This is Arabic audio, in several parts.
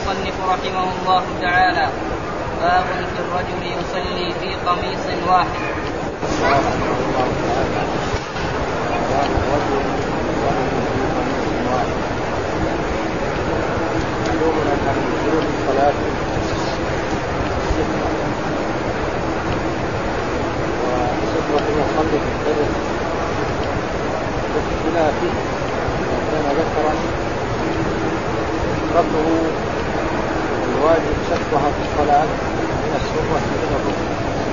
المصنف رحمه الله تعالى: باب في الرجل يصلي في قميص واحد. وصفة المصنف الثالث باختلافه كان ذكرا رفعه الواجب شطها في الصلاة من السرة إلى الركبة.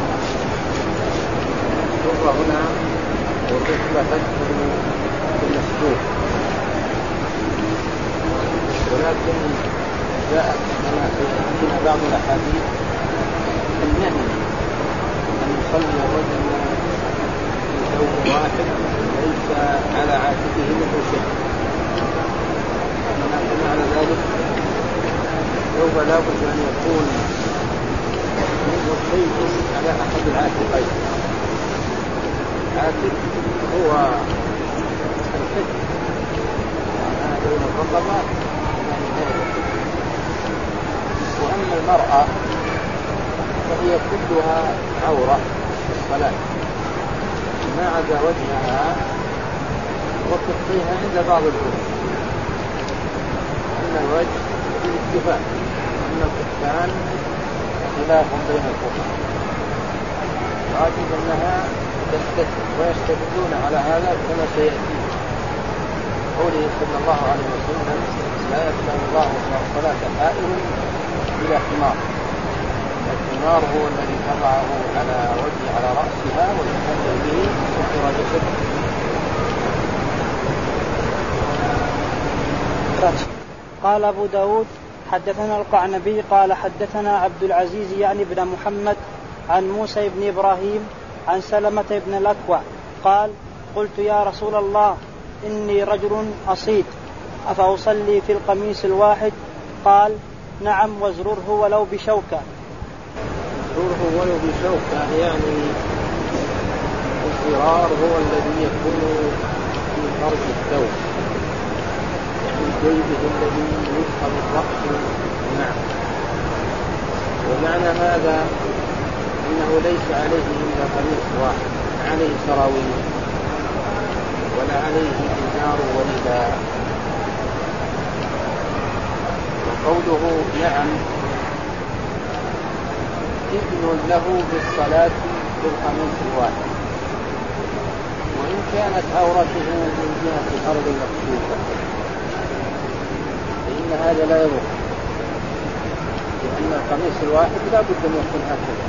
السرة هنا والركبة تدخل في المسجود، ولكن جاءت لنا بعض الأحاديث النهي أن يصلي الرجل في ثوب واحد ليس على عاتقه منه شيء. معنى ذلك ثوب لا بد أن يكون منه شيء على أحد العاتقين. العاتق هو الكتف ما بين الرقبة، وأما المرأة فهي كلها عورة في الصلاة ما عدا وجهها وكفيها عند بعض العلماء. أن الوجه بالاتفاق، أن الكفان خلاف بين الفقهاء، واجب أنها تستتر، ويستدلون على هذا كما سيأتي قوله صلى الله عليه وسلم: لا يقبل الله صلاة حائر بلا حمار. الحمار هو الذي تضعه على وجه على رأسها ويحمل به سحر جسده. قال أبو داود: حدثنا القعنبي قال حدثنا عبد العزيز يعني بن محمد عن موسى بن إبراهيم عن سلمة بن الأكوع قال: قلت يا رسول الله إني رجل أصيد أفأصلي في القميص الواحد؟ قال: نعم، وازرره ولو بشوكة. ازرره ولو بشوكة يعني الزرار هو الذي يكون في فرج الثوب، يعني جيبه الذي يدخل الرأس معه. ومعنى هذا أنه ليس عليه إلا قميص واحد، لا عليه سراويل ولا عليه إزار ورداء. وقوله نعم إذن له بالصلاة بالقميص الواحد، وإن كانت عورته من جهة الأرض المكشوفة فإن هذا لا يضر، لأن القميص الواحد لا بد أن يكون هكذا،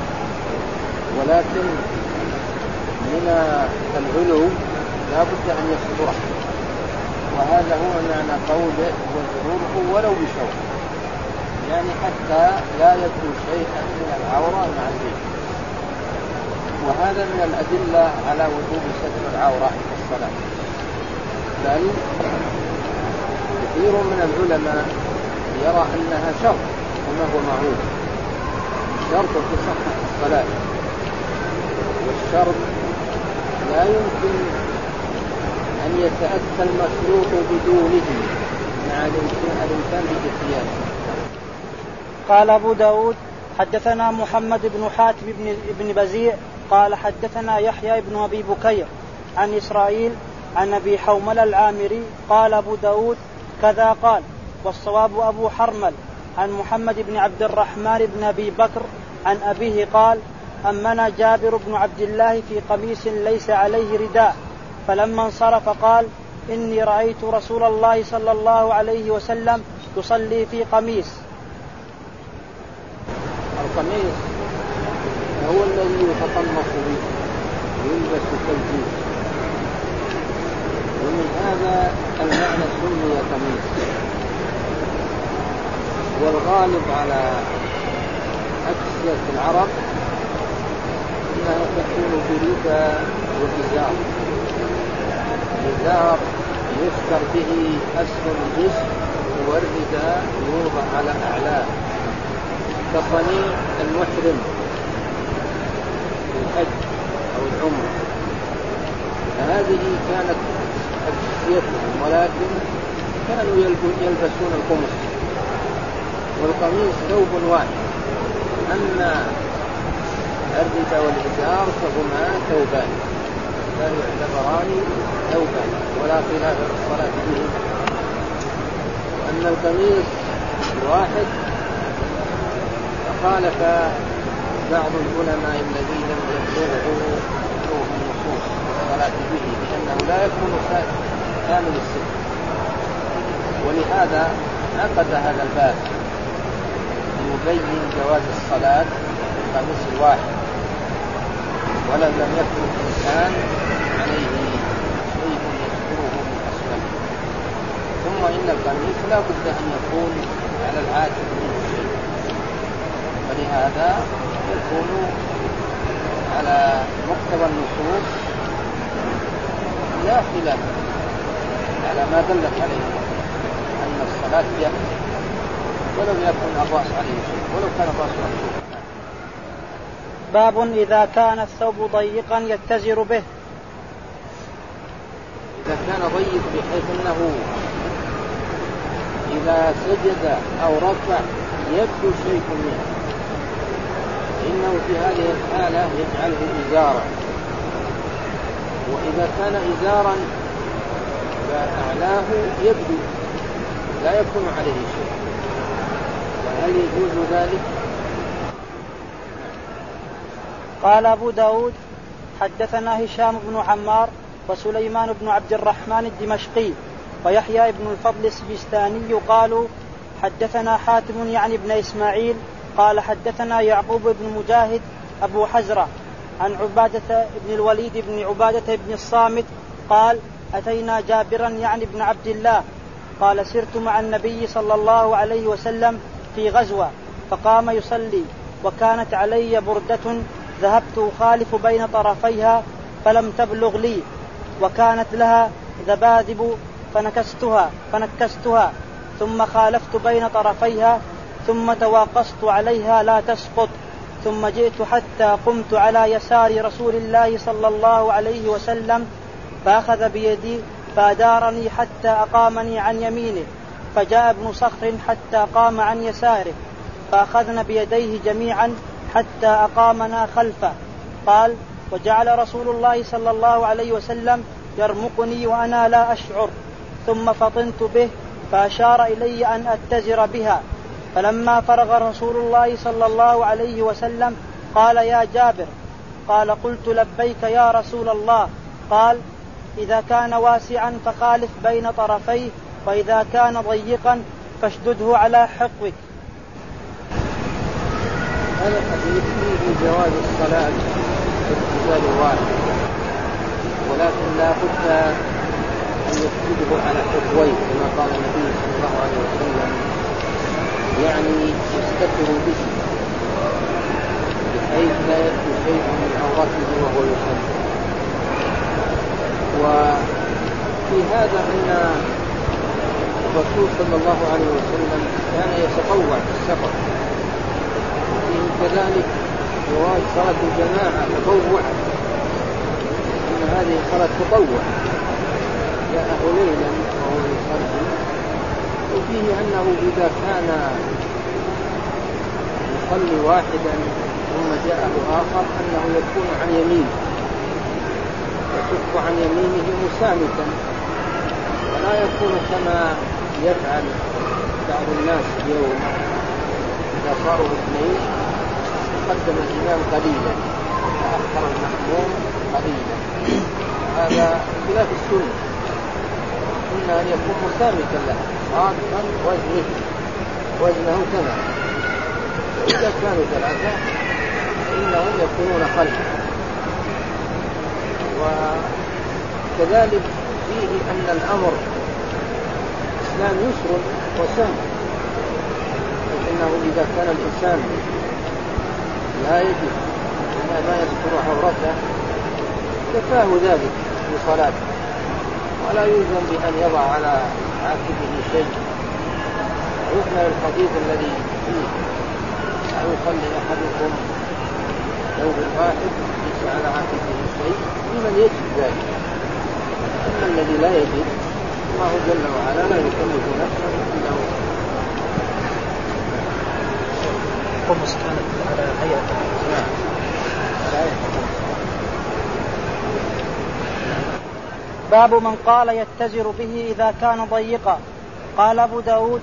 ولكن من العلو لا بد أن يستره. وهذا هو معنى قوله وزروره ولو بشوك، يعني حتى لا يبدو شيئا من العورة مع الزيت. وهذا من الأدلة على وجوب ستر العورة في الصلاة، بل كثير من العلماء يرى أنها شرط وما هو معروف، شرط في صحة الصلاة، والشرط لا يمكن أن يتأتى المشروط بدونه مع الإمكان بإتيانه. قال أبو داود: حدثنا محمد بن حاتم بن بزيع قال حدثنا يحيى بن أبي بكير عن إسرائيل عن أبي حومل العامري قال أبو داود كذا قال، والصواب أبو حرمل عن محمد بن عبد الرحمن بن أبي بكر عن أبيه قال: أمنا جابر بن عبد الله في قميص ليس عليه رداء، فلما انصرف قال: إني رأيت رسول الله صلى الله عليه وسلم يصلي في قميص. القميص هو الذي يتقمص به ويلبس كالجيب، ومن هذا المعنى سمي قميص. والغالب على أكثر العرب أنها تكون برداء وإزار. الإزار يستر به أسفل الجسم، والرداء يوضع على أعلاه كصنيع المحرم في الحج أو العمرة. فهذه كانت أجزيتهم، ولكن كانوا يلبسون القمص والقميص ثوب واحد. أما الرداء والإزار فهما ثوبان لا يعتبران ثوبان ولا خلاف في الصلاة به. أما القميص الواحد فخالف بعض العلماء الذين لم يبلغوا النصوص الصلاة به لأنه لا يكون كامل الستر، ولهذا عقد هذا الباب ليبين جواز الصلاة بالقميص الواحد ولو لم يكن الإنسان عليه شيء يستره من أسفله. ثم إن القميص لا بد أن يكون على العاتق منه شيء، ولهذا يكون على مقتضى النصوص لا خلاف على ما دلت عليه أن الصلاة يكفي ولو يكن الرأس عليه شيء ولو كان الرأس مكشوفا. باب إذا كان الثوب ضيقا يتزر به. إذا كان ضيق بحيث أنه إذا سجد أو ركع يبدو شيء منه فإنه في هذه الحالة يجعله إزارا، وإذا كان إزارا فأعلاه يبدو لا يكون عليه شيء، وهل يجوز ذلك؟ قال أبو داود حدثنا هشام بن عمار وسليمان بن عبد الرحمن الدمشقي ويحيى بن الفضل السجستاني قالوا حدثنا حاتم يعني بن إسماعيل قال حدثنا يعقوب بن مجاهد أبو حزرة عن عبادة بن الوليد بن عبادة بن الصامت قال أتينا جابرا يعني بن عبد الله قال سرت مع النبي صلى الله عليه وسلم في غزوة فقام يصلي وكانت علي بردة ذهبت أخالف بين طرفيها فلم تبلغ لي وكانت لها ذبادب فنكستها ثم خالفت بين طرفيها ثم تواقصت عليها لا تسقط ثم جئت حتى قمت على يسار رسول الله صلى الله عليه وسلم فأخذ بيدي فأدارني حتى أقامني عن يمينه فجاء ابن صخر حتى قام عن يساره فأخذنا بيديه جميعا حتى أقامنا خلفه. قال وجعل رسول الله صلى الله عليه وسلم يرمقني وأنا لا أشعر ثم فطنت به فأشار إلي أن أتزر بها فلما فرغ رسول الله صلى الله عليه وسلم قال يا جابر قال قلت لبيك يا رسول الله قال إذا كان واسعا فخالف بين طرفيه وإذا كان ضيقا فاشدده على حقوك. هذا الحديث فيه جواز الصلاة بالإزار واحد ولكن لا بد أن يسجده على حقويه كما قال النبي صلى الله عليه وسلم، يعني يستتر به بحيث لا يبدو شيء من عورته وهو يصلي. وفي هذا أن الرسول صلى الله عليه وسلم كان يتطوع في السفر، وفيه كذلك جواز صلاة الجماعة تطوع، إن هذه صلاة تطوع جاءه ليلا وهو يصلي. وفيه أنه إذا كان يصلي واحدا ثم جاءه آخر أنه يكون عن يمينه يكف عن يمينه مسامتا ولا يكون كما يفعل بعض الناس اليوم إذا صاروا اثنين قدم الإمام قليلا وأخر المحموم قليلا، هذا خلاف السنة. السنة أن يكون مسامتا له صادقا وزنه تمام، وإذا كانوا ثلاثة فإنهم يكونون خلفه. وكذلك فيه أن الأمر الإسلام يسر وسهل، فإنه إذا كان الإنسان لا يجد ما يذكر عورته كفاه ذلك في صلاته ولا يلزم بأن يضع على عاتقه شيء. ويحمل الحديث الذي فيه أن يصلي أحدكم ثوب واحد ليس على عاتقه شيء لمن يجد ذلك. أما الذي لا يجد الله جل وعلا لا يكلف نفسا إلا وسعها. باب من قال يتزر به إذا كان ضيقا. قال أبو داود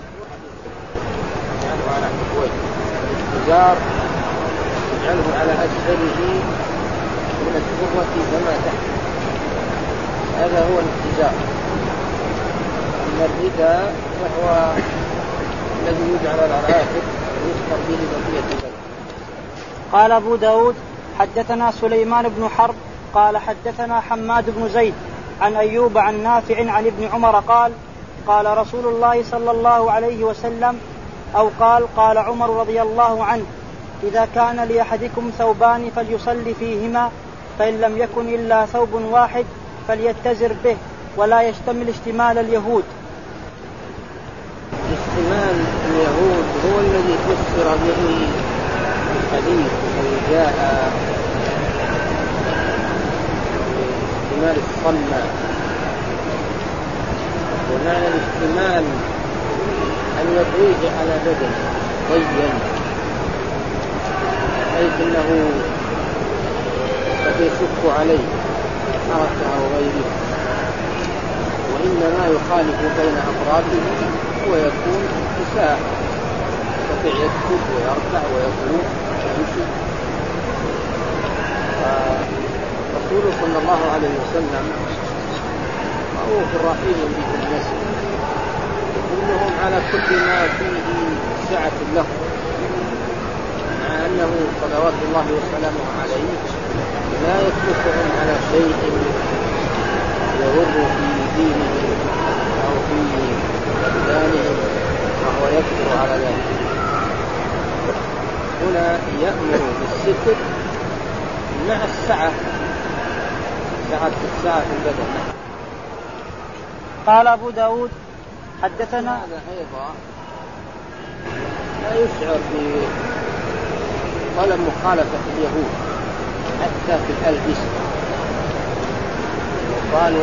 الإزار يجعله على أسفله من السرة فما تحت، هذا هو الاتزار. أما الرداء فهو الذي يجعل على العاتق ويسقط به بقية البدن. قال أبو داود حدثنا سليمان بن حرب قال حدثنا حماد بن زيد عن أيوب عن نافع عن ابن عمر قال قال رسول الله صلى الله عليه وسلم أو قال عمر رضي الله عنه إذا كان لأحدكم ثوبان فليصلي فيهما، فإن لم يكن إلا ثوب واحد فليتزر به ولا يشتمل اشتمال اليهود. اشتمال اليهود هو الذي فسر به الحديث الذي جاء اشتمال الصمة. ومعنى الاشتمال أن يضيه على بدن ضيّا حيث أنه قد يشق عليه حركة أو غيره، وإنما يخالف بين أطرافه ويكون اتساع، يستطيع يسجد ويركع ويقوم ويمشي. رسوله صلى الله عليه وسلم معروف الرحيم به المسجد، كلهم على كل ما فيه سعة له، مع أنه صلوات الله وسلامه عليه لا يتركهم على شيء يغر في دينهم أو في أبدانهم وهو يكثر على ذلك. هنا يأمر بالستر مع السعة، السعة في البدن. قال أبو داود حدثنا هذا أيضا لا يشعر بطلب مخالفة اليهود حتى في الألبسة، قال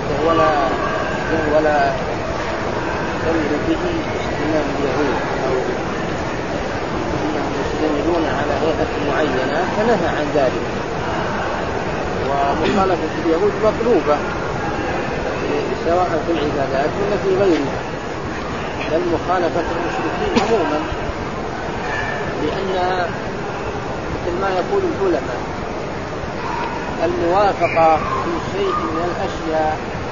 ولا تمر به اشتمال اليهود أو أنهم يشتملون على هيئة معينة، فنهى عن ذلك. ومخالفة اليهود مطلوبة سواء في العبادات ولا في غيرها، بل مخالفة المشركين عموما، لأن مثل ما يقول العلماء الموافقة في شيء من الأشياء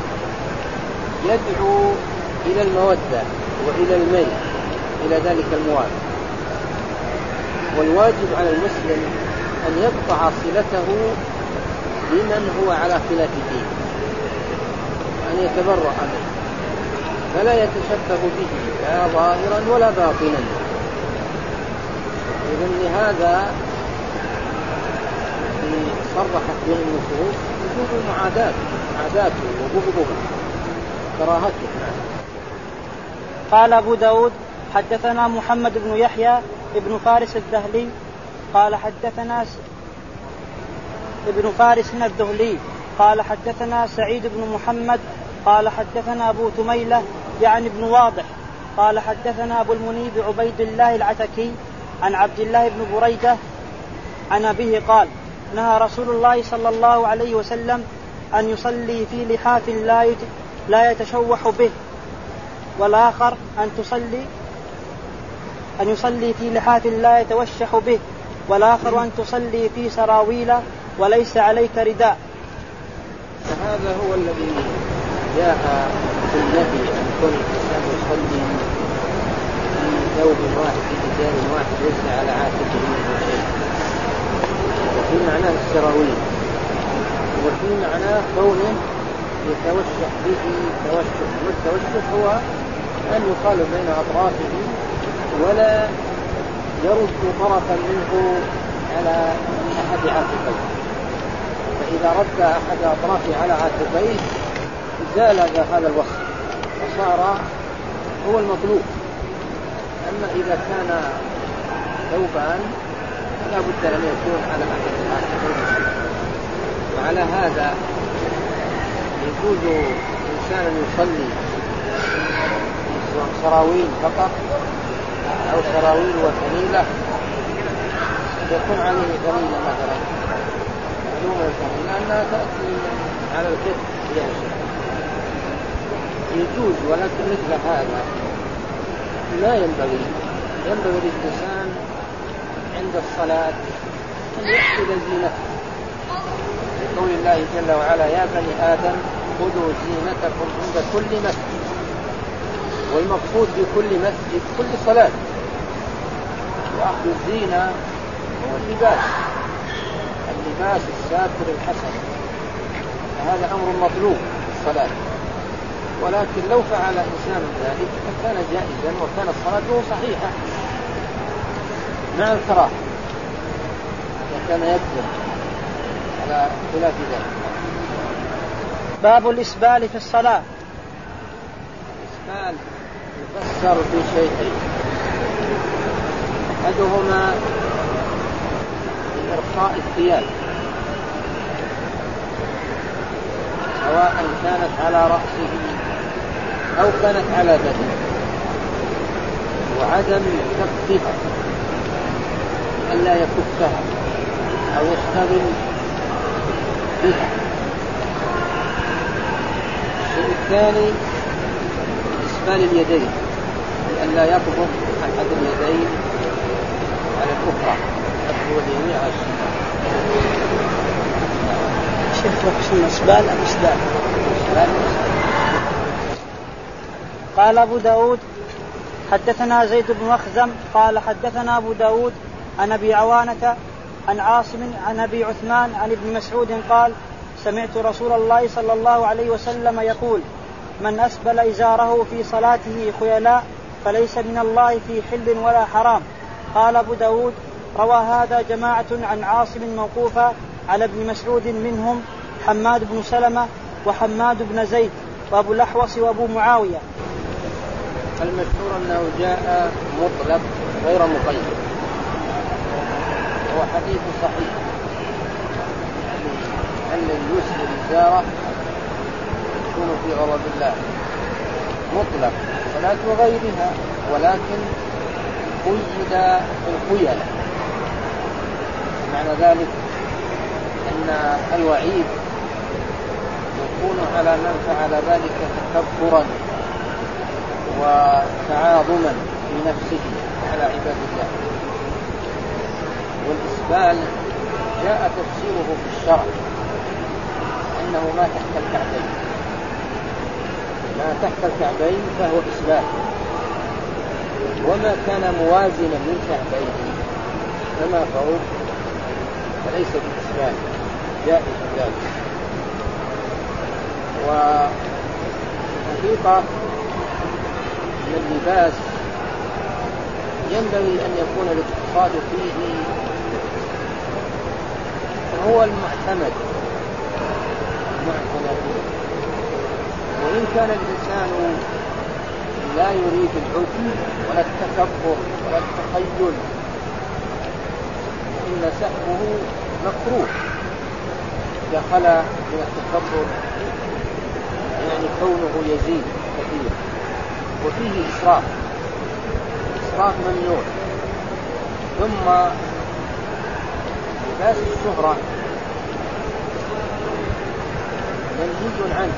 يدعو إلى المودة وإلى الميل إلى ذلك الموافق، والواجب على المسلم أن يقطع صلته بمن هو على خلاف دينه، أن يتبرأ منه فلا يتشبه به لا ظاهرا ولا باطنا. إذن لهذا صرحت به النصوص وجود عاداته وبغضه كراهته. قال أبو داود حدثنا محمد بن يحيى ابن فارس الدهلي قال حدثنا ابن فارس الدهلي قال حدثنا سعيد بن محمد قال حدثنا أبو تميلة يعني ابن واضح قال حدثنا أبو المنيب عبيد الله العتكي عن عبد الله بن بريدة عن أبيه قال نهى رسول الله صلى الله عليه وسلم أن يصلي في لحاف لا يتشوح به، والآخر أن يصلي في لحاف لا يتوشح به، والآخر أن تصلي في سراويل وليس عليك رداء. فهذا هو الذي جاء في النهي أن كل إنسان يصلي في ثوب واحد في إزار واحد ليس على عاتقه منه شيء، وفي معناه السراويل، وفي معناه كونه يتوشح به توشح. والتوشح هو أن يقال بين أطرافه ولا يرد طرفا منه على أحد عاتقيه، فإذا رد أحد أطرافه على عاتقيه زال هذا الوصف وصار هو المطلوب. أما إذا كان ثوبان لا بد أن يكون على أحد العاتقين. وعلى هذا يجوز إنسان يصلي سراويل فقط أو سراويل وفنيلة، يكون عليه فنيلة مثلا معلومة الفنيلة أنها تأتي على الكتف يجوز، ولكن مثل هذا لا ينبغي للإنسان عند الصلاة أن يأخذ زينته، لقول الله جل وعلا: يا بني آدم خذوا زينتكم عند كل مسجد. والمقصود بكل مسجد كل صلاة. وأخذ الزينة هو اللباس الساتر الحسن، فهذا أمر مطلوب في الصلاة. ولكن لو فعل إنسان ذلك فكان جائزا وكان صلاته صحيحة مع الكراهة، وكان يكفر على خلاف ذلك. باب الإسبال في الصلاة. الإسبال يفسر في شيئين: أحدهما إرخاء الثياب، سواء كانت على رأسه أو كانت على بدنه، وعدم كفها، ألا يكفها أو يشتغل بها. الشيء الثاني إسبال اليدين، ألا يقبض أحد اليدين على الأخرى، يقبض اليمين على الشمال. شوف الإسبال أم إسبال؟ قال أبو داود حدثنا زيد بن مخزم قال حدثنا أبو داود عن أبي عوانة عن عاصم عن أبي عثمان عن ابن مسعود قال: سمعت رسول الله صلى الله عليه وسلم يقول: من أسبل إزاره في صلاته خيلاء فليس من الله في حل ولا حرام. قال أبو داود: روى هذا جماعة عن عاصم موقوفا على ابن مسعود، منهم حماد بن سلمة وحماد بن زيد وأبو الأحوص وأبو معاوية. المشهور أنه جاء مطلق غير مقيد، هو حديث صحيح أن يسبل إزاره يكون في غضب الله، مطلق صلاة وغيرها، ولكن قيد الخيلاء. معنى ذلك أن الوعيد يكون على من فعل ذلك تكبرا وتعاظما في نفسه على عباد الله. والإسبال جاء تفسيره في الشرع أنه ما تحت الكعبين، ما تحت الكعبين فهو إسبال، وما كان موازنا للكعبين كما فوق فليس بإسبال، جائز ذلك. وحقيقة أن اللباس ينبغي أن يكون الاقتصاد فيه هو المعتمد، وإن كان الإنسان لا يريد العجب ولا التكبر ولا التخيل فإن سحبه مكروه. إذا خلا من التكبر يعني كونه يزيد كثير، وفيه إسراف ممنوع. ثم لباس الشهرة منهي عنه،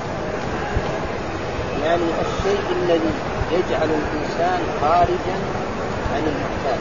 يعني الشيء الذي يجعل الإنسان خارجا عن المعتاد.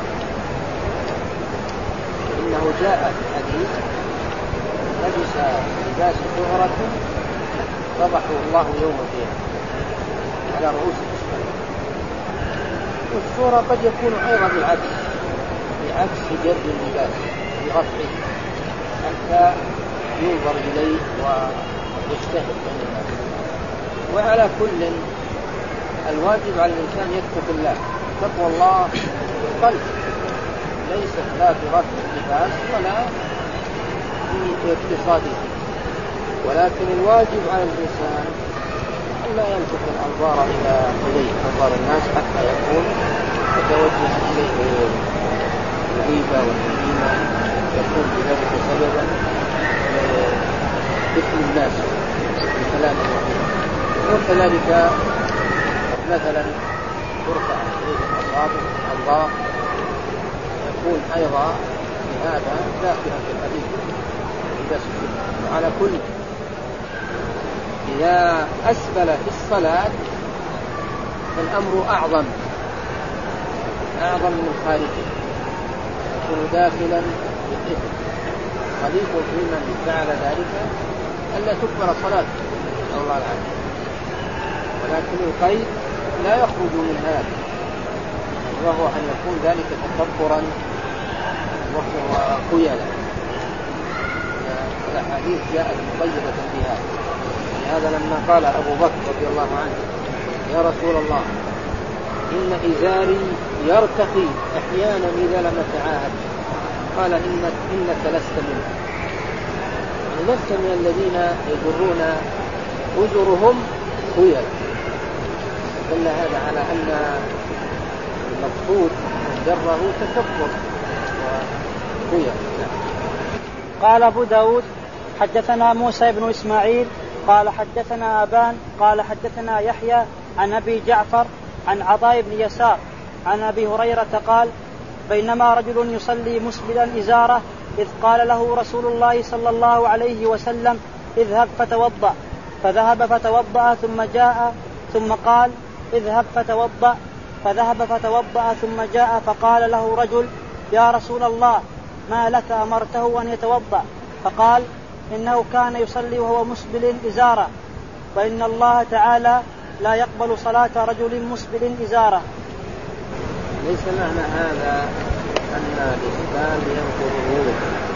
إنه جاء في الحديث: لبس لباس شهرة فضحه الله يوم القيامة على رؤوس الأشهاد. والشهرة قد يكون أيضا بعكس جر اللباس برفعه حتى ينظر إليه ويشتهر بين الناس. وعلى كل الواجب على الإنسان يتقي الله، تقوى الله في القلب، ليست لا في رفع اللباس ولا في اقتصاده. ولكن الواجب على الإنسان ألا يلفت الأنظار إلى أنظار الناس حتى يكون متوجها إليه الغيبة والنميمة، يكون بذلك سببا لإثم الناس بكلام الوحيد. وكذلك مثلا ترفع إليه الأصابع الأنظار، يكون أيضا هذا داخلا في الحديث لباس الشهرة. وعلى كل إذا أسبل في الصلاة فالأمر أعظم من خارجه، يكون داخلا بالإثم. خليط في من فعل ذلك ألا تكبر صلاته نسأل الله العافية، ولكن القيد لا يخرج من هذا، وهو أن يكون ذلك تكبرا وخيلا. الأحاديث جاءت مقيدة بهذا. لهذا لما قال أبو بكر رضي الله عنه يا رسول الله إن إزاري يرتقي أحيانا إذا لم أتعاهد، قال إنك لست منه، يعني لست من الذين يجرون أزرهم خيلا. دل هذا على أن المقصود من جره تكبر وخيلا. قال أبو داود حدثنا موسى بن إسماعيل قال حدثنا أبان قال حدثنا يحيى عن أبي جعفر عن عطاء بن يسار عن أبي هريرة قال بينما رجل يصلي مسبلا إزاره إذ قال له رسول الله صلى الله عليه وسلم اذهب فتوضأ، فذهب فتوضأ ثم جاء ثم قال اذهب فتوضأ، فذهب فتوضأ ثم جاء فقال له رجل يا رسول الله ما لك أمرته أن يتوضأ؟ فقال إنه كان يصلي وهو مسبل إزاره، وإن الله تعالى لا يقبل صلاة رجل مسبل إزاره. ليس معنى هذا أن الإسلام ينكره،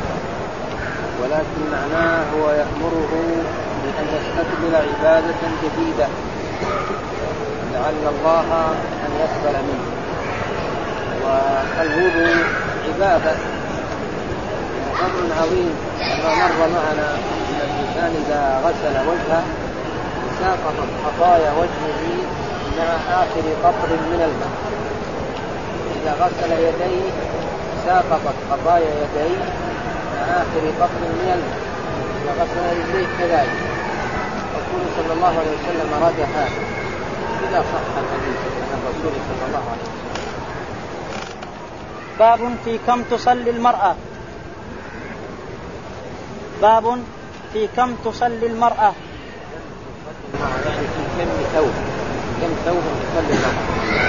ولكن معناه هو يأمره بأن يستقبل عبادة جديدة لعل الله أن يقبل منه. والوضوء عبادة أمر عظيم، كما مر معنا أن الإنسان إذا غسل وجهه ساقطت خطايا وجهه مع آخر قطر من الماء، إذا غسل يديه ساقطت خطايا يديه مع آخر قطر من الماء، إذا غسل رجليه كذلك. الرسول صلى الله عليه وسلم رد هذا إذا صح الحديث عن الرسول صلى الله عليه وسلم. باب في كم تصلي المرأة. باب في كم تصلي المرأة، يعني في كم ثوب تصلي المرأة.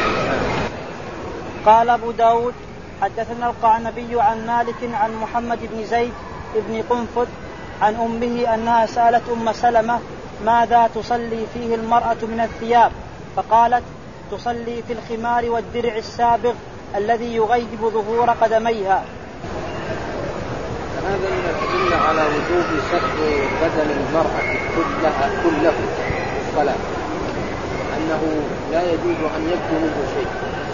قال أبو داود حدثنا القعنبي عن مالك عن محمد بن زيد بن قنفذ عن أمه أنها سألت أم سلمة ماذا تصلي فيه المرأة من الثياب، فقالت تصلي في الخمار والدرع السابغ الذي يغيب ظهور قدميها. هذا من الأدلة على وجوب ستر بدن المرأة كله في الصلاة، أنه لا يجوز أن يبدو منه شيء،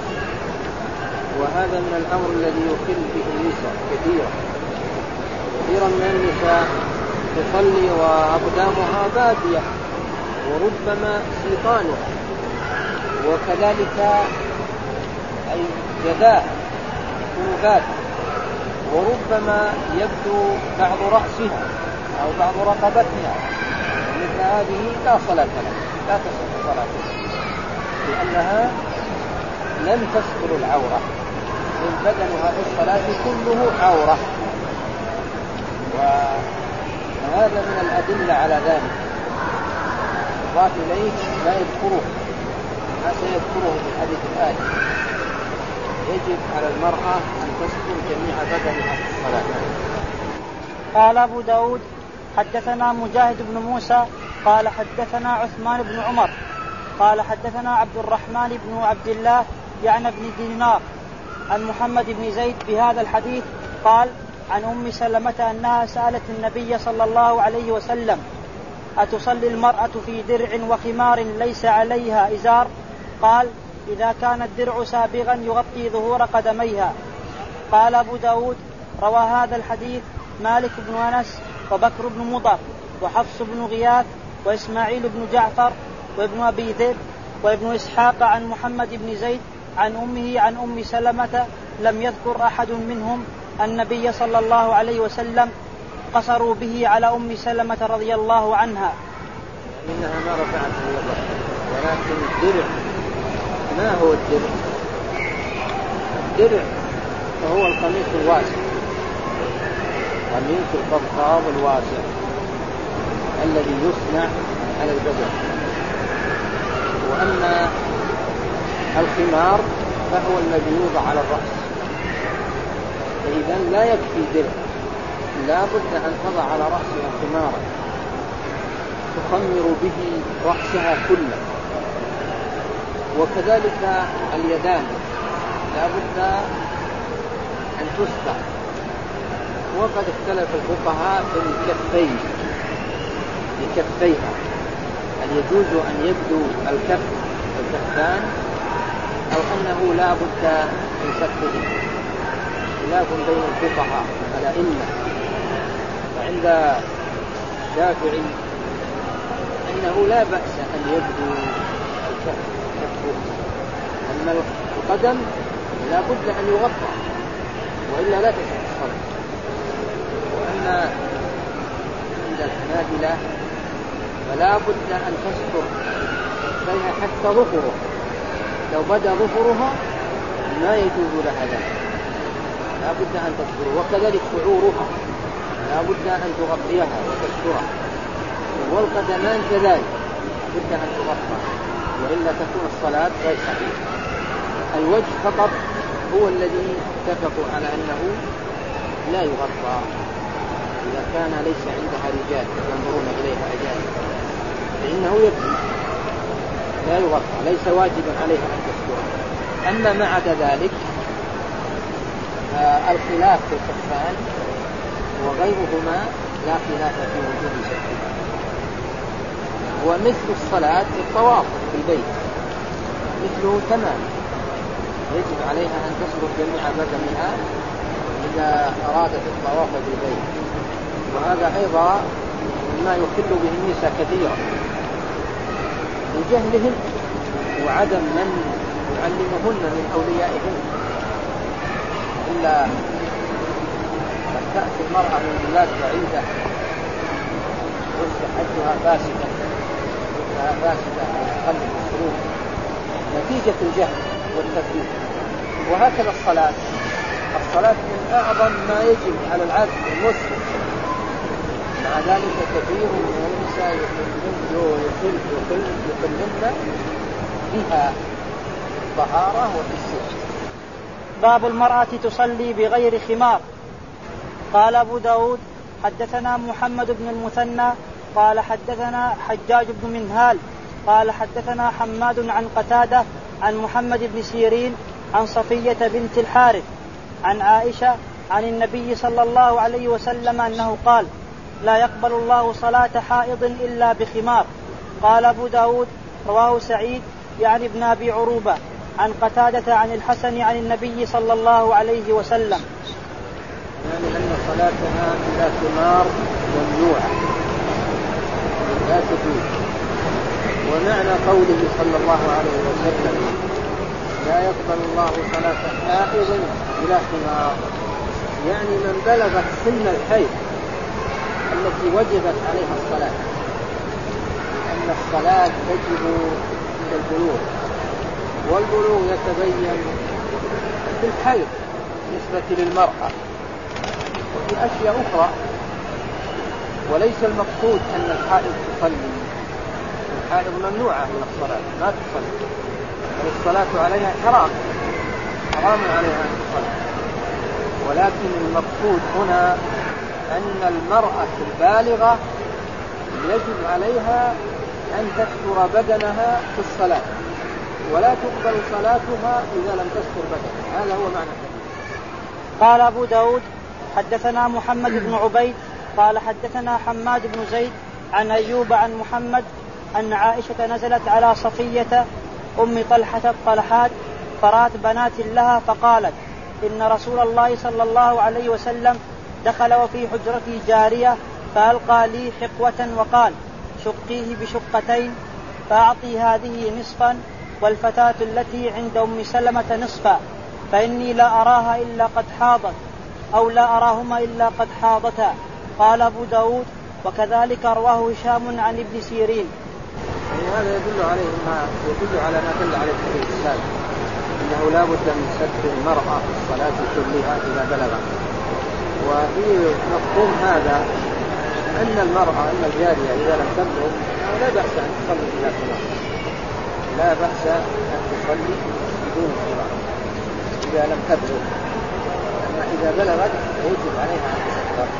وهذا من الأمر الذي يخل به النساء كثيرا من النساء تصلي وأقدامها بادية وربما سيطانها، وكذلك أي جداها كنوبات، وربما يبدو بعض رأسها أو بعض رقبتها، مثل هذه لا صلاة لها، لا تصح صلاتها، لأنها لم تستر العورة، من بدنها في الصلاة كله عورة. وهذا من الأدلة على ذلك. الله إليه لا يذكره، ما سيذكره في الحديث الآتي. يجب على المرأة أن تستر جميع بدنها في الصلاة. قال أبو داود حدثنا مجاهد بن موسى قال حدثنا عثمان بن عمر قال حدثنا عبد الرحمن بن عبد الله يعني بن دينار عن محمد بن زيد بهذا الحديث قال عن أم سلمة أنها سألت النبي صلى الله عليه وسلم أتصلي المرأة في درع وخمار ليس عليها إزار؟ قال إذا كان الدرع سابغا يغطي ظهور قدميها. قال أبو داود روى هذا الحديث مالك بن أنس وبكر بن مضر وحفص بن غياث وإسماعيل بن جعفر وابن أبي ذئب وابن إسحاق عن محمد بن زيد عن أمه عن أم سلمة، لم يذكر أحد منهم النبي صلى الله عليه وسلم، قصروا به على أم سلمة رضي الله عنها. إنها ما رفعت اليد، ولكن الدرع ما هو الدرع؟ الدرع فهو القميص الواسع، قميص القبقاب الواسع الذي يصنع على البدن. وأما الخمار فهو الذي يوضع على الرأس، فإذا لا يكفي درع، لا بد أن تضع على رأسها خمارا تخمر به رأسها كله. وكذلك اليدان لا بد أن تسبع. وقد اختلف الفقهاء في الكفين لكفيها، هل يجوز أن يبدو الكفان أو أنه لا بد من ستره، خلاف بين الفقهاء الأئمة. فعند الشافعي أنه لا بأس أن يبدو الكف، أما القدم لا بد أن يغطى وإلا لا تصح الصلاة. وأما عند الحنابلة فلا بد أن تستر كفيها حتى ظفره، لو بدا ظفرها ما يجوز لها ذلك، لا بد أن تستر. وكذلك شعورها لا بد أن تغطيها وتسترها، والقدمان كذلك لا بد أن تغطى وإلا تكون الصلاة غير صحيحة. الوجه فقط هو الذي اتفقوا على أنه لا يغطى إذا كان ليس عندها رجال ينظرون إليها أجانب، فإنه يكفي لا يغطى، ليس واجبا عليها أن تستر. أما ما عدا ذلك الخلاف في الكفان وغيرهما لا خلاف في وجوب سترها. ومثل الصلاة في الطواف في البيت مثله تمام، يجب عليها أن تصرف جميع بدنها إذا أرادت الطواف بالبيت. وهذا أيضا مما يخل به النساء كثيرا لجهلهن وعدم من يعلمهن من أوليائهن. إلا قد تأتي المرأة من بلاد بعيدة حجها فاسدة وتقلب السلوك نتيجة الجهل والتفريط. وهكذا الصلاة من أعظم ما يجب على العبد المسلم، مع ذلك كثير من النساء يقلن بها الطهارة وفي السجن. باب المرأة تصلي بغير خمار. قال أبو داود حدثنا محمد بن المثنى قال حدثنا حجاج بن منهال قال حدثنا حماد عن قتادة عن محمد بن سيرين عن صفية بنت الحارث عن عائشة عن النبي صلى الله عليه وسلم أنه قال: لا يقبل الله صلاة حائض إلا بخمار. قال أبو داود رواه سعيد يعني ابن أبي عروبة عن قتادة عن الحسن عن النبي صلى الله عليه وسلم. يعني أن صلاتها بلا خمار ممنوعة لا تجوز. ومعنى قوله صلى الله عليه وسلم لا يقبل الله صلاة حائض بلا خمار، يعني من بلغت سن الحيض التي وجبت عليها الصلاة، أن الصلاة تجب عند البلوغ، والبلوغ يتبين في الحيض بالنسبة للمرأة وفي أشياء أخرى. وليس المقصود أن الحائض تصلي، الحائض ممنوعة من الصلاة ما تصلي، والصلاة عليها حرام عليها أن تصلي. ولكن المقصود هنا أن المرأة البالغة يجب عليها أن تستر بدنها في الصلاة، ولا تقبل صلاتها إذا لم تستر بدنها. هذا هو معنى الحديث. قال أبو داود حدثنا محمد بن عبيد قال حدثنا حماد بن زيد عن أيوب عن محمد أن عائشة نزلت على صفية أم طلحة الطلحات فرات بنات لها فقالت: إن رسول الله صلى الله عليه وسلم دخل وفي حجرتي جارية فألقى لي حقوة وقال: شقيه بشقتين فأعطي هذه نصفا والفتاة التي عند أم سلمة نصفا، فإني لا أراها إلا قد حاضت أو لا أراهما إلا قد حاضتا. قال أبو داود وكذلك رواه هشام عن ابن سيرين. هذا يدل على ما دل عليه الحديث السابق، أنه لا بد من ستر المرأة في الصلاة كلها إذا بلغت. وفي مفهوم هذا أن المرأة أن الجارية إذا لم تبلغ لا بأس أن تصلي بلا خمار، لا بأس أن تصلي دون الذراع إذا لم تبلغ، أما إذا بلغت يجب عليها أن تستر.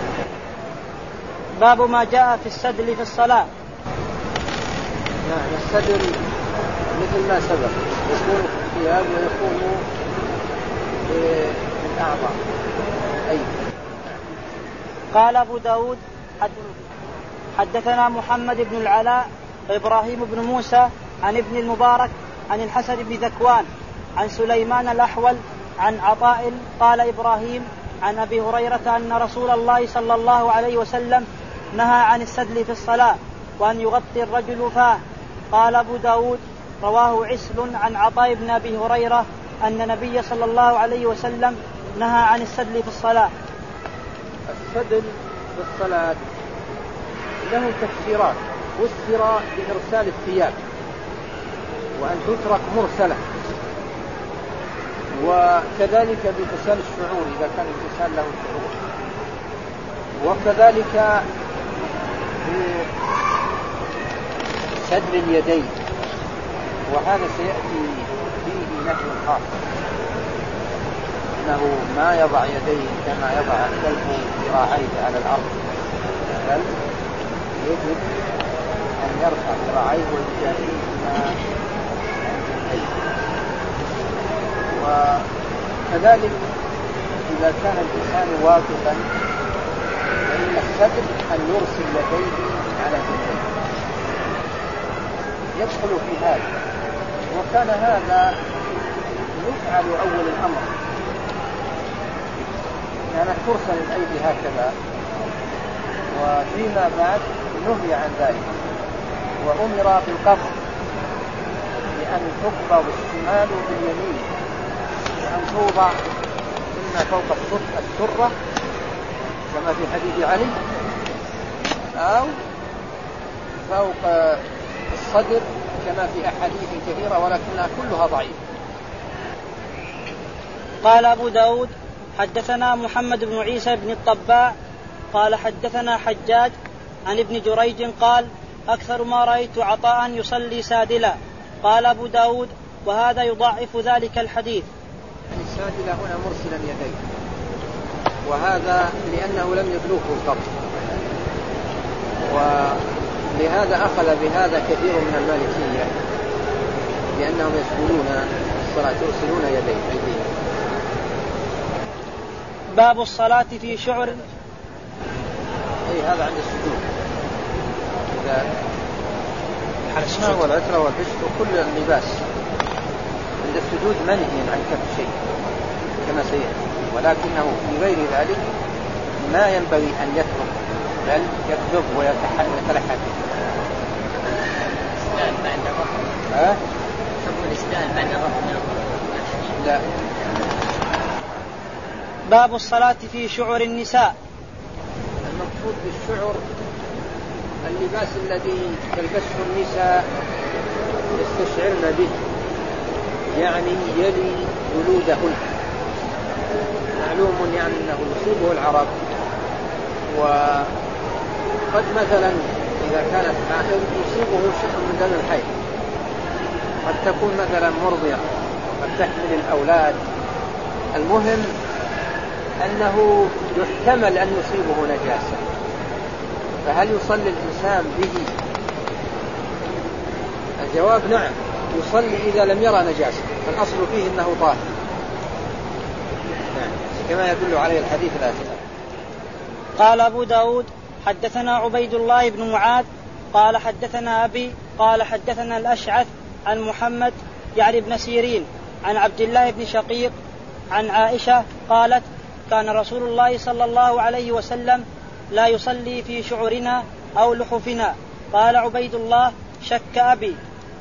باب ما جاء في السدل في الصلاة. نعم، السدل مثل ما سبق يكون في الثياب ويكون في الأعضاء. قال أبو داود حدثنا محمد بن العلاء وإبراهيم بن موسى عن ابن المبارك عن الحسن بن ذكوان عن سليمان الأحول عن عطاء قال إبراهيم عن أبي هريرة أن رسول الله صلى الله عليه وسلم نهى عن السدل في الصلاة وأن يغطي الرجل فاه. قال أبو داود رواه عسل عن عطاء بن أبي هريرة أن النبي صلى الله عليه وسلم نهى عن السدل في الصلاة. السدل في الصلاة له تفسيرات، فسر بإرسال الثياب وأن تترك مرسلة، وكذلك بإرسال الشعور إذا كان الإنسان له شعور، وكذلك بسدل اليدين، وهذا سيأتي فيه نهي خاص أنه ما يضع يديه كما يضع الكلب ذراعيه على الأرض، بل يجب أن يرفع ذراعيه ويجافيهما. وكذلك إذا كان الإنسان واقفا فإن السدل أن يرسل يديه على جنبيه، يدخل في هذا، وكان هذا يفعل أول الأمر، كانت ترسل الأيدي هكذا، وفيما بعد نهي عن ذلك وأمر بالقبض، بأن تقبض الشمال باليمين، وأن توضع إما فوق السرة كما في حديث علي أو فوق الصدر كما في أحاديث كثيرة ولكنها كلها ضعيفة. قال أبو داود حدثنا محمد بن عيسى بن الطباع قال حدثنا حجاج عن ابن جريج قال أكثر ما رأيت عطاء يصلي سادلا. قال أبو داود وهذا يضاعف ذلك الحديث. السادلة هنا مرسلا يديه، وهذا لأنه لم يبلغه القبض، ولهذا أخذ بهذا كثير من المالكية لأنهم يسجلون الصلاة يرسلون يديه. باب الصلاة في شعر. أي هذا عند السجود، إذا الحرشنا والعترة والبشت وكل اللباس عند السجود منهي عن كف شيء كما سيأتي، ولكنه في غير ذلك ما ينبغي أن يترك، بل يكذب ويتلحد. لا. باب الصلاة في شعر النساء. المقصود بالشعر اللباس الذي تلبسه النساء يستشعرن به، يعني يلي جلودهن، معلوم يعني أنه يصيبه العرب، وقد مثلا إذا كانت حائض يصيبه شيء من دم الحيض، قد تكون مثلا مرضعة، قد تحمل الأولاد، المهم أنه يحتمل أن يصيبه نجاسة، فهل يصلي الإنسان به؟ الجواب نعم، يصلي إذا لم يرى نجاسة، فالأصل فيه أنه طاهر، نعم، كما يدل عليه الحديث الآتي. قال أبو داود حدثنا عبيد الله بن معاذ قال حدثنا أبي قال حدثنا الأشعث عن محمد يعني بن سيرين عن عبد الله بن شقيق عن عائشة قالت كان رسول الله صلى الله عليه وسلم لا يصلي في شعرنا أو لحفنا. قال عبيد الله شك أبي.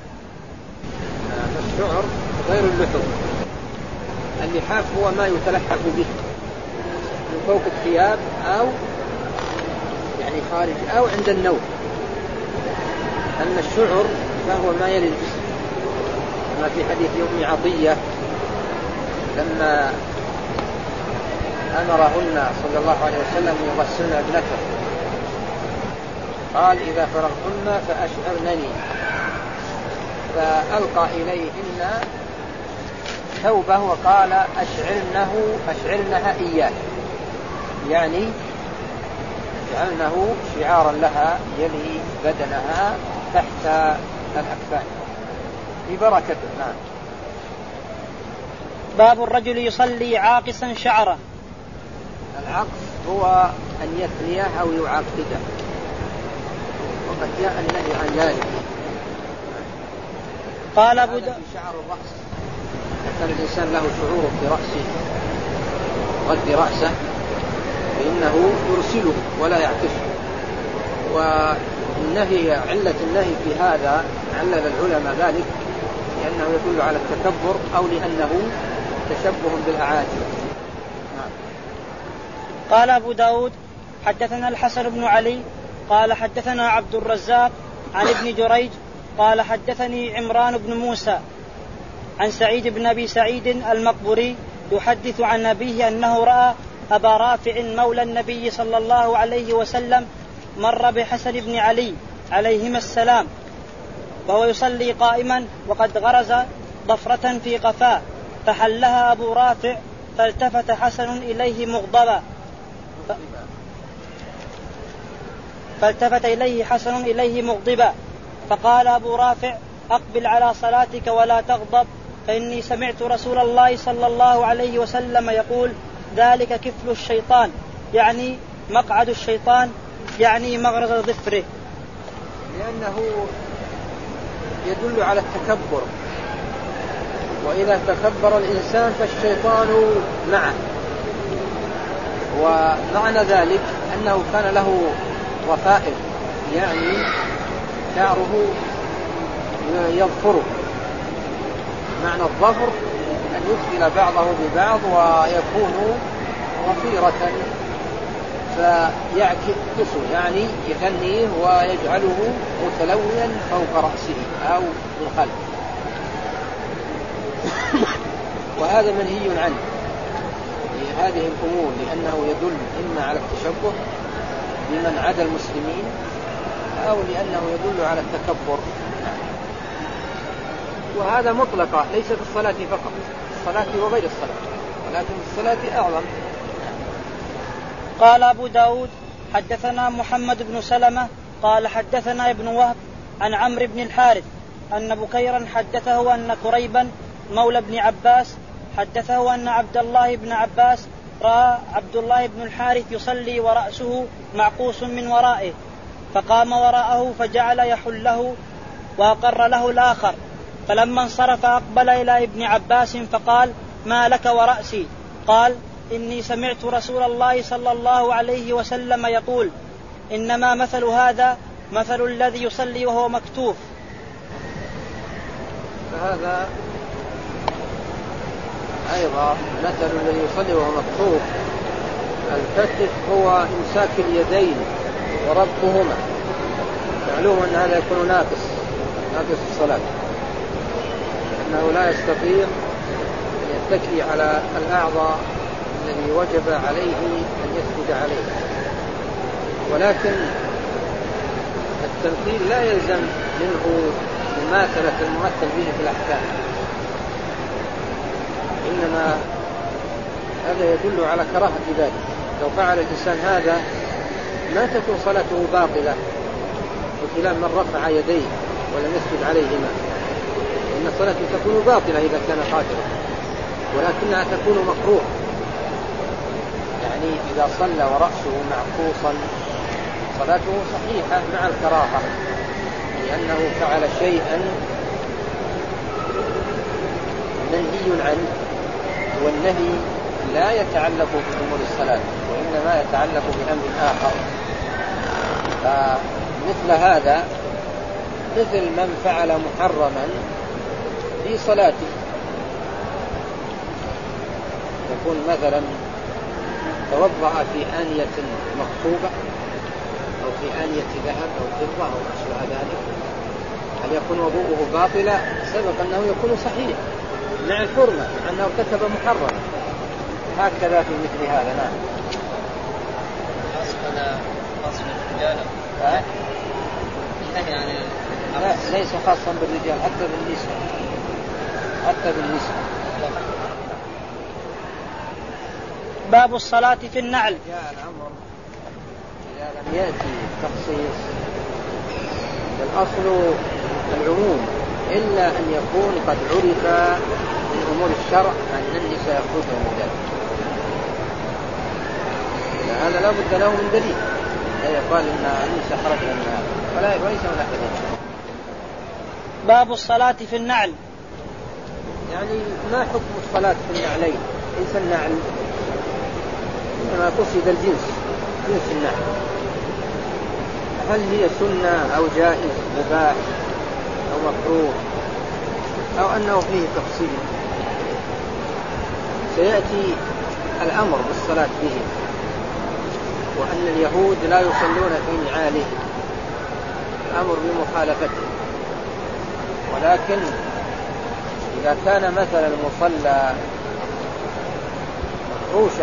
الشعر غير اللحف، اللحاف هو ما يتلحف به من فوق الثياب أو يعني خارج أو عند النوم، أما الشعر فهو ما يلي الجسم، كما في حديث أم عطية لما أمرهن صلى الله عليه وسلم يغسلن ابنته قال إذا فرغتن فأشعرنني، فألقى إليهن ثوبه وقال أشعرنها إياه، يعني جعلنه شعارا لها يلي بدنها تحت الأكفان ببركته. نعم. باب الرجل يصلي عاقصا شعره. العقص هو أن يثنيه أو يعقده، وقد جاء النهي عن ذلك. قال أبو داود في شعر الرأس، كان الإنسان له شعور في رأسه غد رأسه فإنه يرسله ولا يعكسه. والنهي علة النهي في هذا علل العلماء ذلك لأنه يدل على التكبر أو لأنه تشبه بالأعاجم. قال أبو داود حدثنا الحسن بن علي قال حدثنا عبد الرزاق عن ابن جريج قال حدثني عمران بن موسى عن سعيد بن أبي سعيد المقبري يحدث عن أبيه أنه رأى أبا رافع مولى النبي صلى الله عليه وسلم مر بحسن بن علي عليهما السلام وهو يصلي قائما وقد غرز ضفرة في قفاه فحلها أبو رافع فالتفت حسن إليه مغضبا فقال أبو رافع أقبل على صلاتك ولا تغضب فإني سمعت رسول الله صلى الله عليه وسلم يقول ذلك كفل الشيطان، يعني مقعد الشيطان، يعني مغرز ظفره، لأنه يدل على التكبر، وإذا تكبر الإنسان فالشيطان معه. ومعنى ذلك أنه كان له ضفائر، يعني شعره يظفره. معنى الظفر أن يدخل بعضه ببعض ويكون وفيرة فيعكسه، يعني يثنيه ويجعله متلويا فوق رأسه أو من خلف. وهذا منهي عنه في هذه الأمور لأنه يدل إما على التشبه بمن عدا المسلمين أو لأنه يدل على التكبر. وهذا مطلقة ليس في الصلاة فقط، الصلاة وغير الصلاة، ولكن الصلاة أعظم. قال أبو داود حدثنا محمد بن سلمة قال حدثنا ابن وهب عن عمرو بن الحارث أن بكيرا حدثه أن كريبا مولى بن عباس حدثه أن عبد الله بن عباس رأى عبد الله بن الحارث يصلي ورأسه معقوس من ورائه فقام وراءه فجعل يحله وأقر له الآخر، فلما انصرف أقبل إلى ابن عباس فقال ما لك ورأسي؟ قال إني سمعت رسول الله صلى الله عليه وسلم يقول إنما مثل هذا مثل الذي يصلي وهو مكتوف. فهذا أيضا مثل الذي يصلي وهو مكتوف. الكتف هو إمساك اليدين وربطهما، معلوم أن هذا يكون ناقص الصلاة، أنه لا يستطيع أن يتكي على الأعضاء الذي وجب عليه أن يسجد عليه. ولكن التمثيل لا يلزم منه مماثلة الممثل به في الأحكام، إنما هذا يدل على كراهة ذلك. لو فعل الإنسان هذا ما تكون صلاته باطلة بخلاف من رفع يديه ولم يسجد عليهما، إن صلاته تكون باطلة إذا كان قادرا، ولكنها تكون مكروه. يعني إذا صلى ورأسه معقوصا صلاته صحيحة مع الكراهة، لأنه فعل شيئا منهي عنه، والنهي لا يتعلق بأمور الصلاة وإنما يتعلق بأمر آخر. فمثل هذا مثل من فعل محرما في صلاته، يكون مثلا توضأ في آنية مخطوبة أو في آنية ذهب أو فضة أو أشبه ذلك، هل يكون وضوءه باطلا؟ سبق أنه يكون صحيح مع الحرمة مع أنه ارتكب محرما. هكذا في مثل هذا. نعم. خاص بالرجال لا ليس خاصا بالرجال، حتى بالنساء. باب الصلاة في النعل. جاء الأمر إذا لم يأتي تخصيص فالأصل العموم إلا أن يكون قد عرف من أمور الشرع أن النساء يخرجن من ذلك، هذا لا بد له من دليل، لا يقال أن النساء خرجن من هذا وليس من أحد. باب الصلاة في النعل، يعني ما حكم الصلاة في النعلين؟ ليس النعل إنما قصد الجنس، جنس النعل، هل هي سنة أو جائز مباح أو مكروه أو أنه فيه تفصيل؟ سيأتي الأمر بالصلاة به، وأن اليهود لا يصلون في نعاله، الأمر بمخالفته. ولكن إذا كان مثلا المصلى مفروشا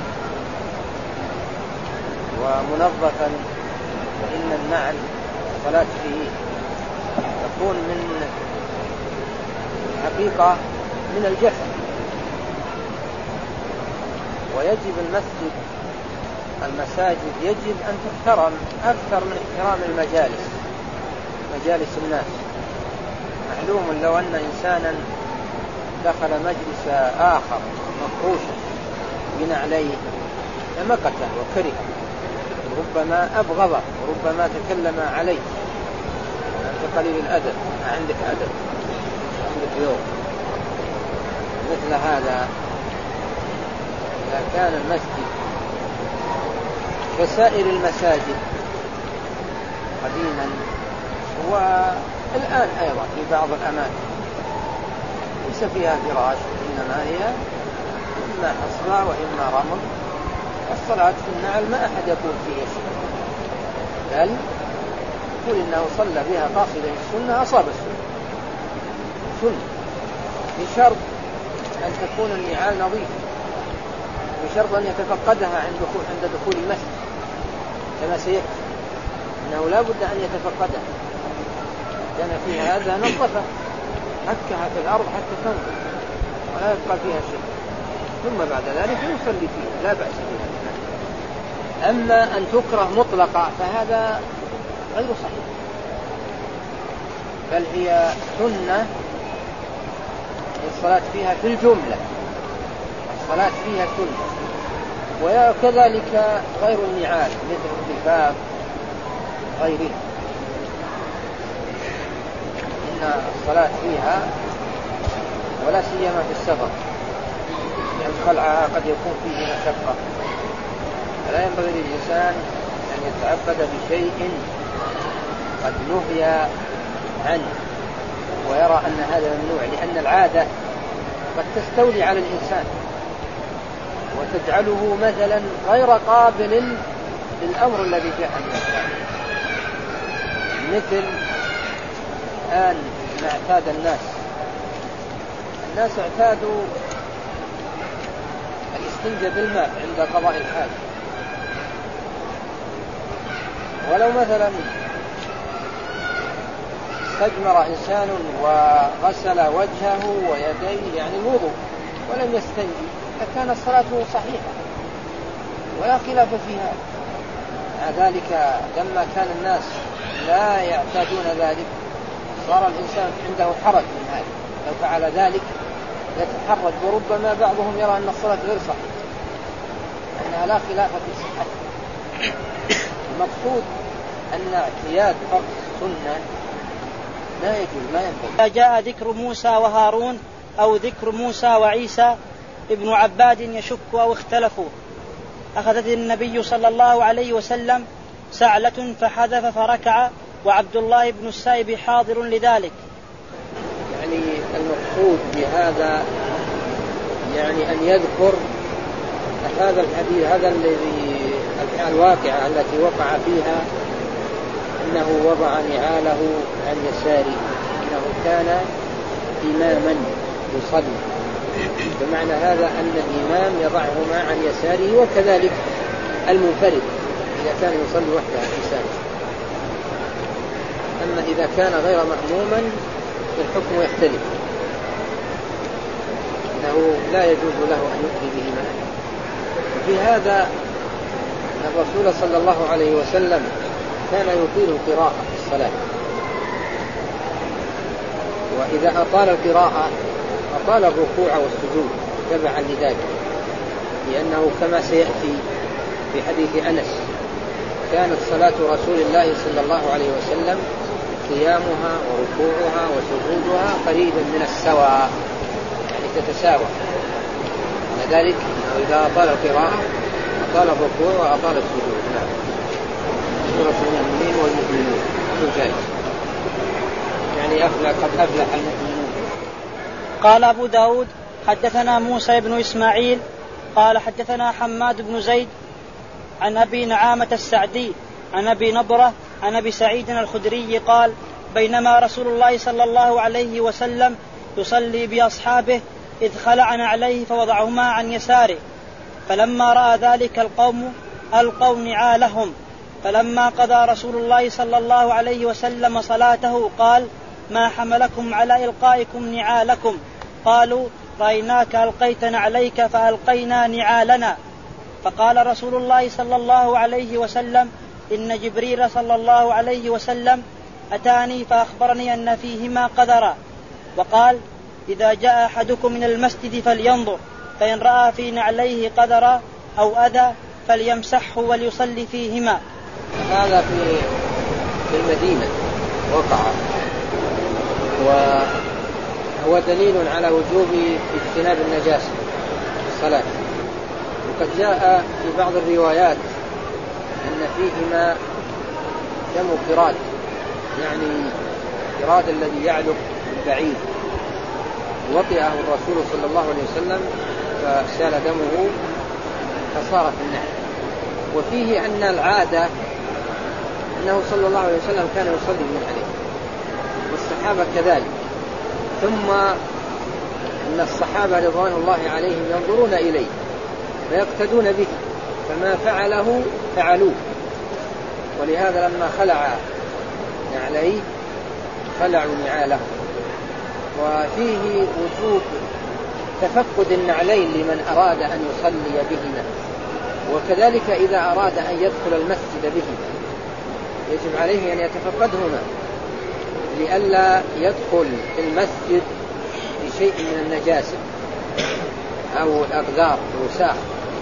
ومنظفا فإن النعل الصلاة فيه تكون من حقيقة من الجسد، ويجب المساجد يجب أن تحترم أكثر من احترام مجالس الناس. معلوم لو أن إنسانا دخل مجلس آخر مفروشا بنعليه لمقته وكره، ربما أبغضه وربما تكلم عليه، أنت قليل الأدب، ما عندك أدب، عندك ذوق. مثل هذا إذا كان المسجد كسائر المساجد قديما والآن أيضا في بعض الأماكن ليس فيها فراش، إنما هي إما حصبة وإما رمل، الصلاة في النعل ما أحد يقول فيه شيء، بل يقول إنه صلى بها قاصدا السنة أصاب السنة، بشرط أن تكون النعال نظيفة، بشرط أن يتفقدها عند دخول المسجد، كما سيأتي أنه لا بد أن يتفقدها، كان فيها هذا نظفة حكها في الأرض حتى تنظف ولا يبقى فيها شيء، ثم بعد ذلك يصلي فيها لا بأس بها. أما أن تكره مطلقة فهذا غير صحيح، بل هي سنة الصلاة فيها في الجملة، الصلاة فيها سنة. وكذلك غير النعال مثل الخفاف غيره، إن الصلاة فيها ولا سيما في السفر، لأن خلعها قد يكون فيه مشقة، فلا ينبغي للإنسان أن يتعبد بشيء قد نهي عنه ويرى أن هذا ممنوع، لأن العادة قد تستولي على الإنسان وتجعله مثلا غير قابل للأمر الذي جاء من الله. مثل الآن ما اعتاد الناس اعتادوا الاستنجاء بالماء عند قضاء الحاجة، ولو مثلا استجمر إنسان وغسل وجهه ويديه يعني الوضوء ولم يستنجي فكان صلاته صحيحة ولا خلاف فيها. مع ذلك لما كان الناس لا يعتادون ذلك صار الإنسان عنده حرج من هذا، لو فعل ذلك يتحرج، وربما بعضهم يرى أن الصلاة غير صحيحة، أنها لا خلاف في صحتها. المقصود أن اعتياد فرض السنة لا يجوز، ما ينبغي. جاء ذكر موسى وهارون أو ذكر موسى وعيسى ابن عباد يشك أو اختلفوا، أخذت النبي صلى الله عليه وسلم سعلة فحذف فركع، وعبد الله بن السائب حاضر لذلك. يعني المقصود بهذا يعني أن يذكر هذا الحديث، هذا الذي الواقعة التي وقع فيها أنه وضع نعاله عن يساره، أنه كان إماما يصلي، بمعنى هذا أن الإمام يضعهما عن يساره، وكذلك المنفرد إذا كان يصلي وحده عن يساره. أما إذا كان غير مأموما الحكم يختلف، أنه لا يجوز له أن يؤتي بهما. وفي هذا الرسول صلى الله عليه وسلم كان يطيل القراءة في الصلاة، وإذا أطال القراءة أطال الركوع والسجود تبعا لذلك، لأنه كما سيأتي في حديث أنس كانت صلاة رسول الله صلى الله عليه وسلم قيامها وركوعها وسجودها قريبا من السواء، يعني تتساوى، لذلك إذا أطال القراءة أطال الركوع وأطال السجود. نعم. سورة المؤمنين والمؤمنون يعني قد أفلح المؤمنون. قال أبو داود حدثنا موسى بن إسماعيل قال حدثنا حماد بن زيد عن أبي نعامة السعدي عن أبي نضرة عن أبي سعيد الخدري قال بينما رسول الله صلى الله عليه وسلم يصلي بأصحابه إذ خلعن عليه فوضعهما عن يساره، فلما رأى ذلك القوم ألقوا نعالهم، فلما قضى رسول الله صلى الله عليه وسلم صلاته قال ما حملكم على إلقائكم نعالكم؟ قالوا رأيناك ألقيت نعليك فألقينا نعالنا. فقال رسول الله صلى الله عليه وسلم إن جبريل صلى الله عليه وسلم أتاني فأخبرني أن فيهما قدرا، وقال إذا جاء أحدكم من المسجد فلينظر، فإن رأى في نعليه قدرا أو أذى فليمسحه وليصلي فيهما. هذا في المدينة وقع، وهو دليل على وجوب اجتناب النجاسة في الصلاة. وقد جاء في بعض الروايات أن فيهما دم قراد، يعني قراد الذي يعلق البعيد، وطئه الرسول صلى الله عليه وسلم فسال دمه فصار في النعل. وفيه أن العادة أنه صلى الله عليه وسلم كان يصلي من عليه والصحابة كذلك، ثم أن الصحابة رضوان الله عليهم ينظرون إليه فيقتدون به، فما فعله فعلوه، ولهذا لما خلع نعليه خلعوا نعاله. وفيه وجوب تفقد النعلين لمن أراد أن يصلي بهما، وكذلك إذا أراد أن يدخل المسجد به يجب عليه أن يتفقدهما لئلا يدخل المسجد بشيء من النجاسة أو الأقذار الوساخ.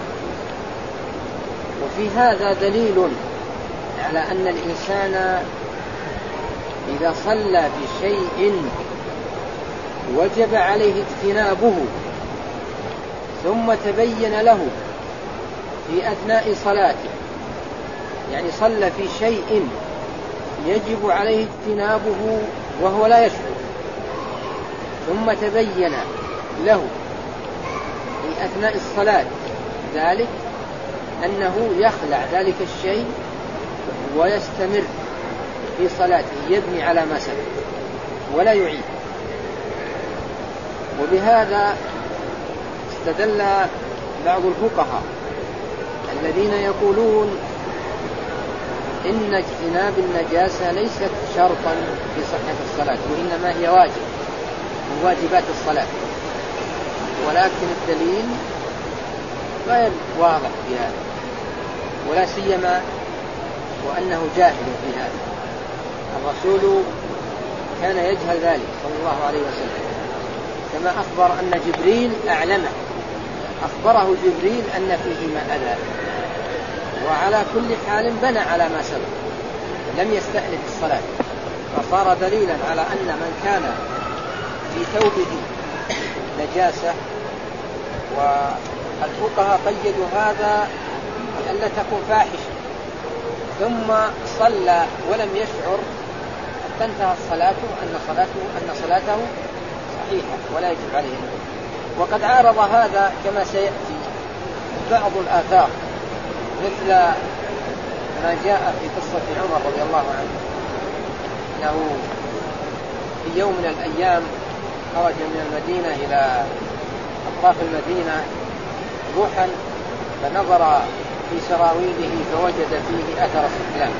وفي هذا دليل على أن الإنسان إذا صلى بشيء وجب عليه اجتنابه ثم تبين له في أثناء صلاته، يعني صلى في شيء يجب عليه اجتنابه وهو لا يشعر، ثم تبين له في أثناء الصلاة ذلك أنه يخلع ذلك الشيء ويستمر في صلاته، يبني على ما سبق ولا يعيد. وبهذا استدل بعض الفقهاء الذين يقولون إن اجتناب النجاسة ليست شرطا في صحة الصلاة، وإنما هي واجب من واجبات الصلاة، ولكن الدليل غير واضح في هذا، ولا سيما وأنه جاهل في هذا. الرسول كان يجهل ذلك صلى الله عليه وسلم، كما أخبر أن جبريل أعلمه، أخبره جبريل أن فيهما أذى، وعلى كل حال بنى على ما سبق، لم يستأنف الصلاة، فصار دليلا على أن من كان في ثوبه نجاسة. والفقهاء قيدوا هذا لئلا تكون فاحشة، ثم صلى ولم يشعر حتى انتهى الصلاة أن صلاته صحيحة ولا يجب عليه. وقد عارض هذا كما سيأتي بعض الآثار، مثل ما جاء في قصة عمر رضي الله عنه أنه في يوم من الأيام خرج من المدينة إلى أطراف المدينة ضحى، فنظر في سراويله فوجد فيه أثر استحلام،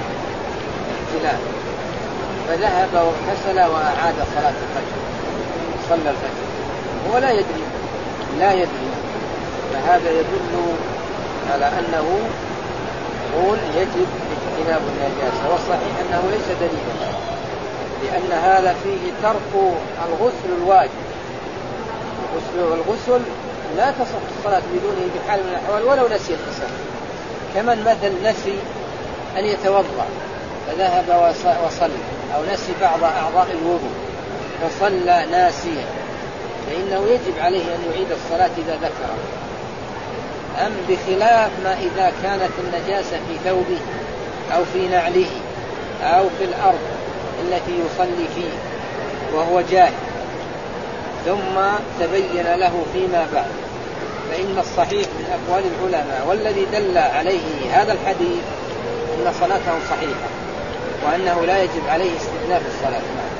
فذهب واغتسل وأعاد صلاة الفجر، صلى الفجر ولا يدري، فهذا يدل على أنه يقول يجب اجتناب النجاسة، والصحيح أنه ليس دليلا، لأن هذا فيه ترك الغسل الواجب. والغسل لا تصح الصلاة بدونه بحال من الأحوال ولو نسي الغسل. كمن مثل نسي أن يتوضأ فذهب وصلى، أو نسي بعض أعضاء الوضوء فصلى ناسيا، فإنه يجب عليه أن يعيد الصلاة إذا ذكره. أم بخلاف ما إذا كانت النجاسة في ثوبه أو في نعله أو في الأرض التي يصلي فيه وهو جاهل ثم تبين له فيما بعد، فإن الصحيح من أقوال العلماء والذي دل عليه هذا الحديث أن صلاته صحيحة، وأنه لا يجب عليه استئناف الصلاة.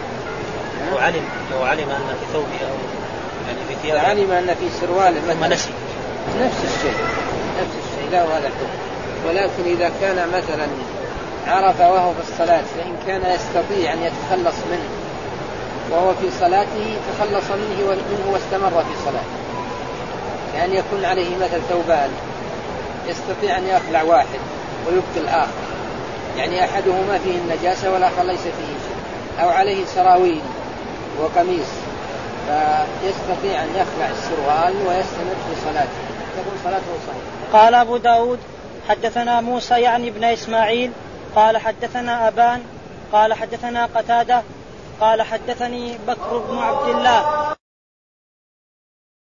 لو علم أن في ثوبه أو يعني في ثيابه، علم أن في سرواله ثم نسي نفس الشيء لا هذا الحكم. ولكن إذا كان مثلا عرف وهو في الصلاة فإن كان يستطيع أن يتخلص منه وهو في صلاته تخلص منه واستمر في صلاته، يعني يكون عليه مثل ثوبان يستطيع أن يخلع واحد ويبقي الآخر، يعني أحدهما فيه النجاسة والآخر ليس فيه شيء، أو عليه سراويل وقميص فيستطيع أن يخلع السروال ويستمر في صلاته، تكون صلاته صحيحة. قال أبو داود حدثنا موسى يعني ابن إسماعيل قال حدثنا أبان قال حدثنا قتادة قال حدثني بكر بن عبد الله